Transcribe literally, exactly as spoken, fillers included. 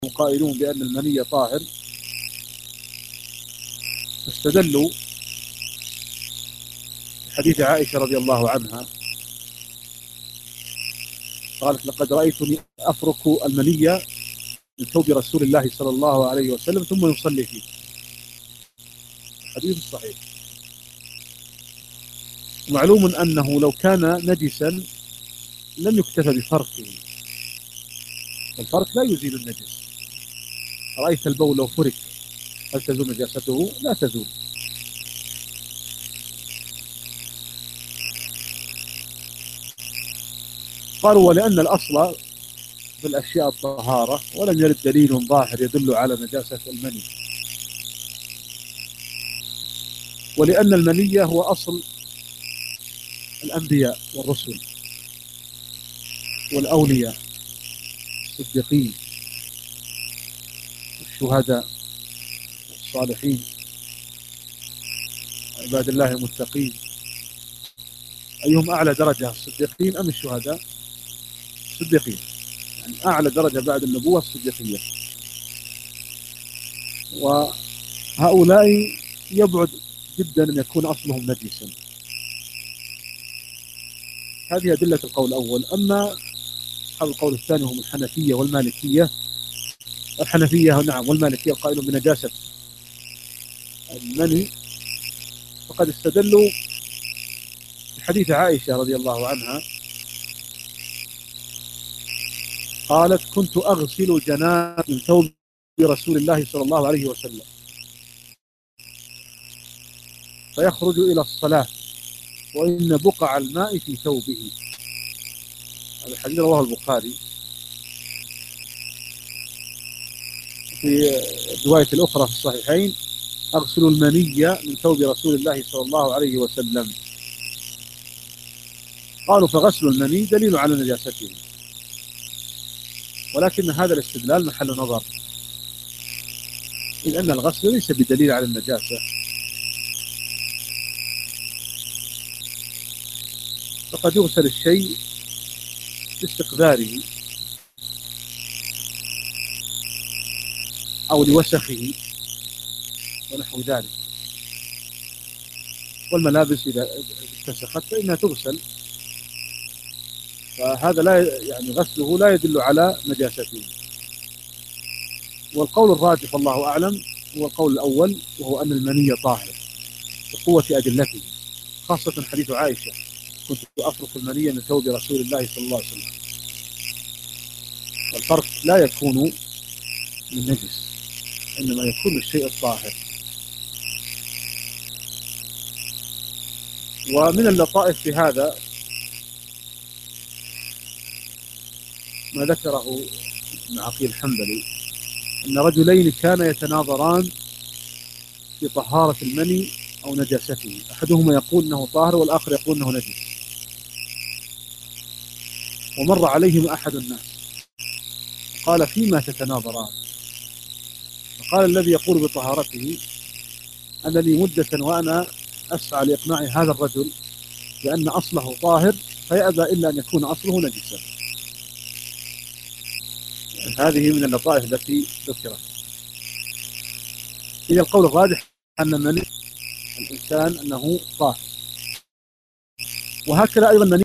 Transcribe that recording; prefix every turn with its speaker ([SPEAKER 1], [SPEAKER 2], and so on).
[SPEAKER 1] قائلون بأن المني طاهر، فاستدلوا بحديث عائشة رضي الله عنها قالت: لقد رأيتني أفرك المني من ثوب رسول الله صلى الله عليه وسلم ثم يصلي فيه. حديث صحيح. معلوم أنه لو كان نجسا لم يكتفى بفركه، الفرك لا يزيل النجس. رأيت البول لو فرك هل تزول نجاسته؟ لا تزول. قالوا: ولأن الأصل في الأشياء الطهارة، ولم يرد دليل ظاهر يدل على نجاسة المني، ولأن المني هو أصل الأنبياء والرسل والأولياء الصديقين والشهداء والصالحين عباد الله المتقين. أيهم أعلى درجة، الصديقين أم الشهداء؟ الصديقين، يعني أعلى درجة بعد النبوة الصديقية. وهؤلاء يبعد جدا أن يكون أصلهم نجسا. هذه أدلة القول الأول. أما أصحاب القول الثاني هم الحنفية والمالكية. الحنفية نعم والمالكية القائلون بنجاسة المني، فقد استدلوا بحديث عائشة رضي الله عنها قالت: كنت أغسل جناب من ثوب رسول الله صلى الله عليه وسلم فيخرج إلى الصلاة وإن بقع الماء في ثوبه. هذا الحديث رواه البخاري. في الرواية الأخرى في الصحيحين: أغسل المني من ثوب رسول الله صلى الله عليه وسلم. قالوا: فغسل المني دليل على نجاسته، ولكن هذا الاستدلال محل نظر، إذ أن الغسل ليس بدليل على النجاسة، فقد يغسل الشيء لاستقذاره أو لوسخه ونحو ذلك. والملابس إذا اتسخت فإنها تغسل، فهذا لا يعني غسله لا يدل على نجاسته. والقول الراجح والله أعلم هو القول الأول، وهو أن المني طاهر بقوة أدلته، خاصة حديث عائشة: كنت أفرك المني من ثوب رسول الله صلى الله عليه وسلم. والفرق لا يكون من نجس، إنما يكون الشيء الطاهر. ومن اللطائف في هذا ما ذكره ابن عقيل الحنبلي أن رجلين كانا يتناظران في طهارة المني أو نجاسته، أحدهما يقول أنه طاهر والآخر يقول أنه نجس. ومر عليهم أحد الناس قال: فيما تتناظران؟ فقال الذي يقول بطهارته: أنا لي مدة وأنا أسعى لإقناع هذا الرجل بأن أصله طاهر فيأبى إلا أن يكون أصله نجسا. يعني هذه من اللطائف التي ذكرت. إذا القول الراجح أن مني الإنسان أنه طاهر، وهكذا أيضا مني